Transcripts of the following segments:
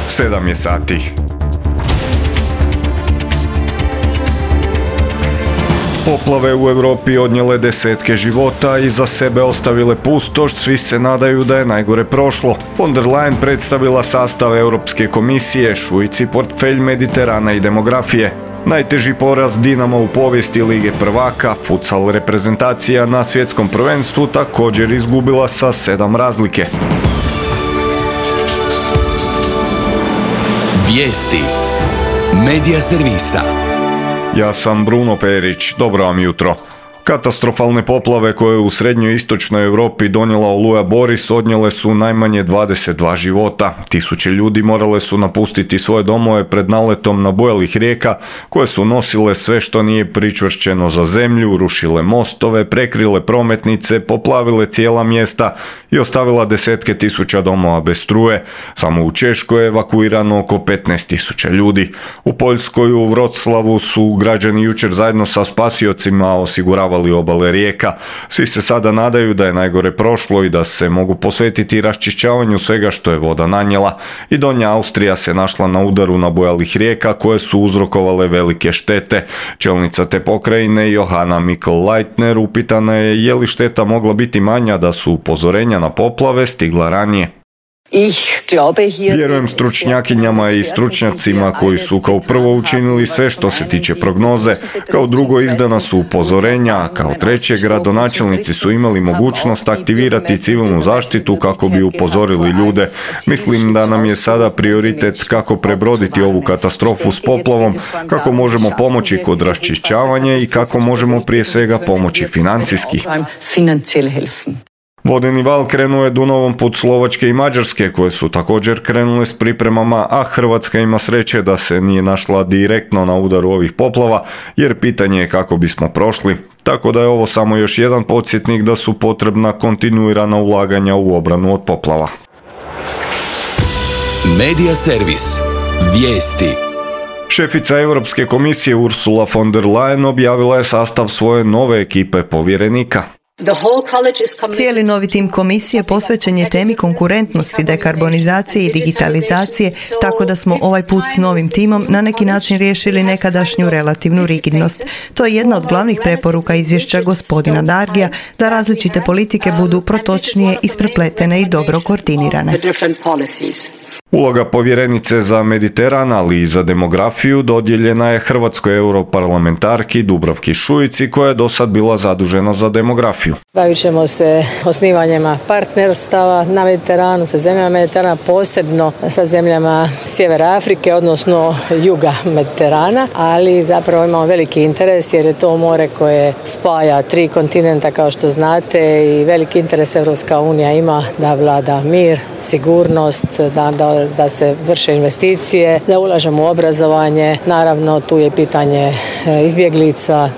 7 je sati. Poplave u Europi odnijele desetke života i za sebe ostavile pustoš, svi se nadaju da je najgore prošlo. Von der Leyen predstavila sastav Europske komisije, Šuici portfelj Mediterana i demografije. Najteži poraz Dinama u povijesti Lige prvaka, futsal reprezentacija na svjetskom prvenstvu također izgubila sa 7 razlike. Vijesti Medija servisa. Ja sam Bruno Perić, dobro vam jutro. Katastrofalne poplave koje je u srednjoj i istočnoj Europi donijela oluja Boris odnijele su najmanje 22 života. Tisuće ljudi morale su napustiti svoje domove pred naletom nabujalih rijeka koje su nosile sve što nije pričvršćeno za zemlju, rušile mostove, prekrile prometnice, poplavile cijela mjesta i ostavila desetke tisuća domova bez struje. Samo u Češkoj je evakuirano oko 15.000 ljudi. U Poljskoj u Vroclavu su građani jučer zajedno sa spasiocima osiguravali obale rijeka. Svi se sada nadaju da je najgore prošlo i da se mogu posvetiti raščišćavanju svega što je voda nanijela. I Donja Austrija se našla na udaru nabujalih rijeka koje su uzrokovale velike štete. Čelnica te pokrajine Johanna Mikl-Leitner upitana je li šteta mogla biti manja da su upozorenja na poplave stigla ranije. Vjerujem stručnjakinjama i stručnjacima koji su kao prvo učinili sve što se tiče prognoze, kao drugo izdana su upozorenja, a kao treće gradonačelnici su imali mogućnost aktivirati civilnu zaštitu kako bi upozorili ljude. Mislim da nam je sada prioritet kako prebroditi ovu katastrofu s poplavom, kako možemo pomoći kod raščišćavanja i kako možemo prije svega pomoći financijski. Vodeni val krenuo je Dunavom put Slovačke i Mađarske koje su također krenule s pripremama, a Hrvatska ima sreće da se nije našla direktno na udaru ovih poplava, jer pitanje je kako bismo prošli. Tako da je ovo samo još jedan podsjetnik da su potrebna kontinuirana ulaganja u obranu od poplava. Medija servis. Vijesti. Šefica Europske komisije Ursula von der Leyen objavila je sastav svoje nove ekipe povjerenika. Cijeli novi tim komisije posvećen je temi konkurentnosti, dekarbonizacije i digitalizacije, tako da smo ovaj put s novim timom na neki način riješili nekadašnju relativnu rigidnost. To je jedna od glavnih preporuka izvješća gospodina Dargija, da različite politike budu protočnije, isprepletene i dobro koordinirane. Uloga povjerenice za Mediteran, ali i za demografiju dodijeljena je hrvatskoj europarlamentarki Dubravki Šuici, koja je do sad bila zadužena za demografiju. Bavit ćemo se osnivanjima partnerstava na Mediteranu, sa zemljama Mediterana, posebno sa zemljama sjevera Afrike, odnosno juga Mediterana, ali zapravo imamo veliki interes jer je to more koje spaja 3 kontinenta, kao što znate, i veliki interes Europska unija ima da vlada mir, sigurnost, da se vrše investicije, da ulažemo u obrazovanje. Naravno, tu je pitanje izbjeglica.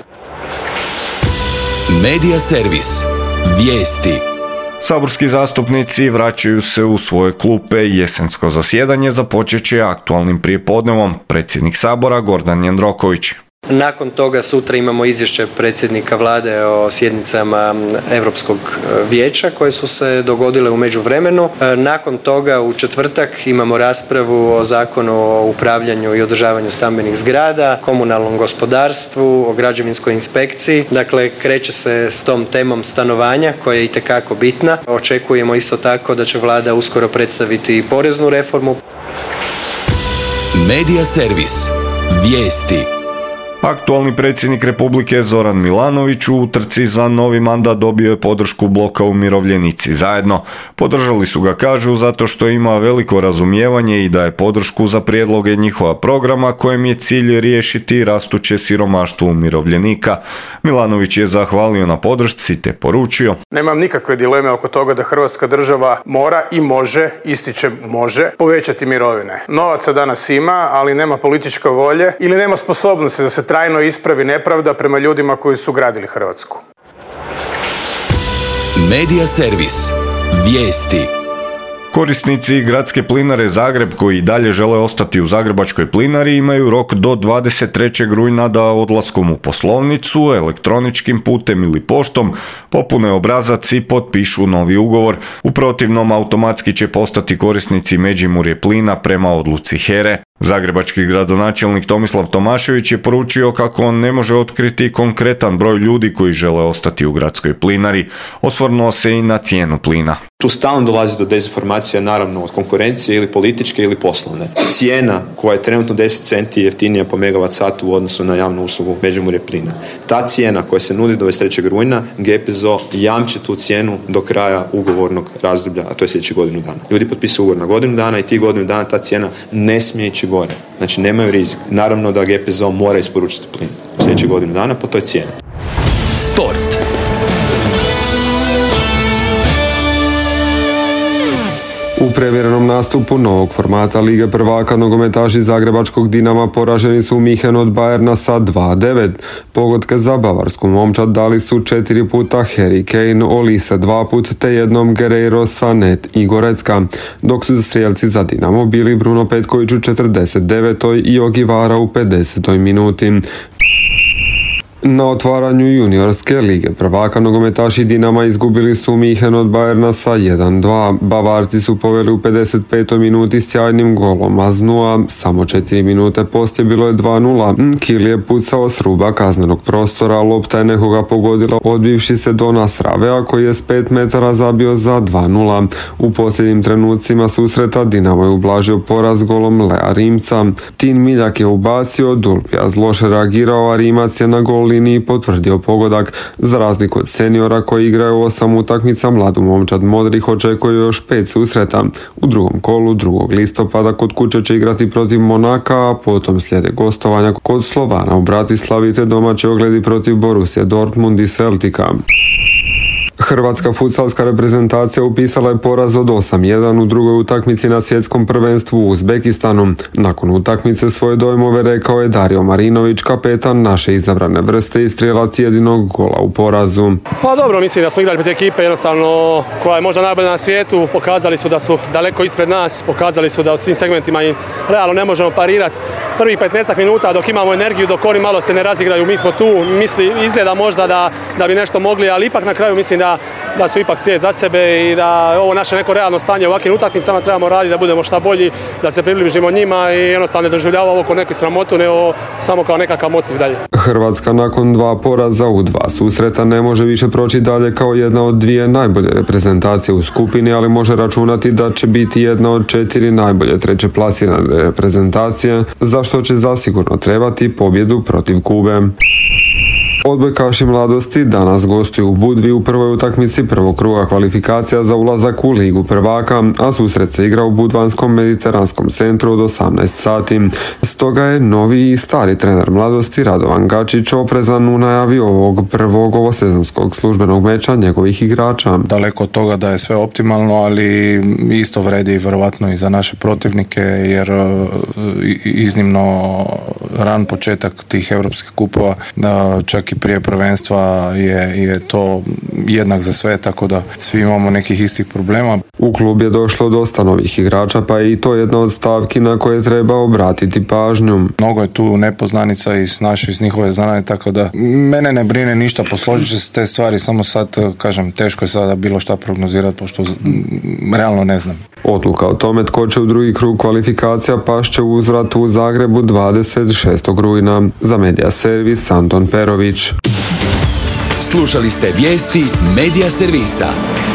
Medija servis. Vijesti. Saborski zastupnici vraćaju se u svoje klupe. Jesensko zasjedanje započet će aktualnim prijepodnevom. Predsjednik Sabora Gordan Jandroković. Nakon toga sutra imamo izvješće predsjednika vlade o sjednicama Europskog vijeća koje su se dogodile u međuvremenu. Nakon toga u četvrtak imamo raspravu o zakonu o upravljanju i održavanju stambenih zgrada, komunalnom gospodarstvu, o građevinskoj inspekciji. Dakle, kreće se s tom temom stanovanja koja je itekako bitna. Očekujemo isto tako da će vlada uskoro predstaviti i poreznu reformu. Medija servis. Vijesti. Aktualni predsjednik Republike Zoran Milanović u utrci za novi mandat dobio je podršku bloka Umirovljenici zajedno. Podržali su ga, kažu, zato što ima veliko razumijevanje i daje podršku za prijedloge njihova programa kojem je cilj riješiti rastuće siromaštvo umirovljenika. Milanović je zahvalio na podršci te poručio: Nemam nikakve dileme oko toga da Hrvatska država mora i može, ističem može, povećati mirovine. Novaca danas ima, ali nema političke volje ili nema sposobnosti da se trajno ispravi nepravda prema ljudima koji su gradili Hrvatsku. Medija servis. Vijesti. Korisnici gradske plinare Zagreb koji i dalje žele ostati u Zagrebačkoj plinari imaju rok do 23. rujna da odlaskom u poslovnicu, elektroničkim putem ili poštom popune obrazac i potpišu novi ugovor. U protivnom automatski će postati korisnici Međimurje plina prema odluci HERE. Zagrebački gradonačelnik Tomislav Tomašević je poručio kako on ne može otkriti konkretan broj ljudi koji žele ostati u gradskoj plinari. Osvrnuo se i na cijenu plina. Tu stalno dolazi do dezinformacija, naravno od konkurencije ili političke ili poslovne. Cijena koja je trenutno 10 centi jeftinija po megavat satu u odnosu na javnu uslugu Međimurje plina. Ta cijena koja se nudi do 23. rujna, GPZO jamči tu cijenu do kraja ugovornog razdoblja, a to je sljedeći godinu dana. Ljudi potpisuju ugovor na godinu dana i tih godinu dana ta cijena ne smije ići gore. Znači nemaju rizik. Naravno da GPZO mora isporučiti plin u sljedeći godinu dana po toj cijeni. Sport. U prevjerenom nastupu novog formata Lige prvaka nogometaši Zagrebačkog Dinama poraženi su u Minhenu od Bayerna sa 2-9. Pogodke za bavarsku momčad dali su 4 puta Harry Kane, Olise 2 put te jednom Guerreiro, Sanet i Gorecka, dok su strijelci za Dinamo bili Bruno Petković u 49. i Ogivara u 50. minuti. Na otvaranju juniorske Lige prvaka nogometaši Dinama izgubili su Minhen od Bayerna sa 1-2. Bavarci su poveli u 55. minuti sjajnim golom Aznua. Samo 4 minute poslije bilo je 2-0. Kil je pucao s ruba kaznenog prostora, lopta je nekoga pogodila odbivši se do Nasravea koji je s 5 metara zabio za 2-0. U posljednjim trenucima susreta Dinamo je ublažio poraz golom Lea Rimca. Tin Miljak je ubacio, Dulpijas loše reagirao, a Rimac je na gol liniji potvrdio pogodak. Za razliku od seniora koji igraju 8 utakmica, mladu momčad Modrih očekuje još 5 susreta. U drugom kolu 2. listopada kod kuće će igrati protiv Monaka, a potom slijede gostovanja kod Slovana u Bratislavi te domaći ogledi protiv Borussia Dortmund i Celtica. Hrvatska futsalska reprezentacija upisala je poraz od 8-1 u drugoj utakmici na svjetskom prvenstvu u Uzbekistanu. Nakon utakmice svoje dojmove rekao je Dario Marinović, kapetan naše izabrane vrste i strijelac jedinog gola u porazu. Pa dobro, mislim da smo igrali protiv ekipe jednostavno koja je možda najbolja na svijetu. Pokazali su da su daleko ispred nas, pokazali su da u svim segmentima im realno ne možemo parirati. Prvih 15 minuta dok imamo energiju, dok oni malo se ne razigraju, mi smo tu, izgleda možda da bi nešto mogli, ali ipak na kraju mislim da su ipak svijet za sebe i da ovo naše neko realno stanje u ovakvim utakmicama trebamo raditi da budemo šta bolji, da se približimo njima i jednostavno ne doživljava ovo kao neku sramotu, nego samo kao nekakav motiv dalje. Hrvatska nakon 2 poraza u 2 susreta ne može više proći dalje kao jedna od 2 najbolje reprezentacije u skupini, ali može računati da će biti jedna od 4 najbolje treće plasirane reprezentacije, za što će zasigurno trebati pobjedu protiv Kube. Odbojkaši mladosti danas gostuju u Budvi u prvoj utakmici prvog kruga kvalifikacija za ulazak u Ligu prvaka, a susret se igra u Budvanskom mediteranskom centru od 18 sati. Stoga je novi i stari trener mladosti Radovan Gačić oprezan u najavi ovog prvog ovosezonskog službenog meča njegovih igrača. Daleko od toga da je sve optimalno, ali isto vredi vjerovatno i za naše protivnike, jer iznimno ran početak tih europskih kupova, čak i prije prvenstva je to jednak za sve, tako da svi imamo nekih istih problema. U klub je došlo dosta novih igrača, pa je i to jedna od stavki na koje treba obratiti pažnju. Mnogo je tu nepoznanica iz njihove znanje, tako da mene ne brine ništa, posložit će se te stvari, samo sad, kažem, teško je sada bilo šta prognozirati, pošto realno ne znam. Odluka o tome tko će u drugi krug kvalifikacija pašće u uzvratu u Zagrebu 26. rujna. Za Medija Servis Anton Perović. Slušali ste vijesti Medija Servisa.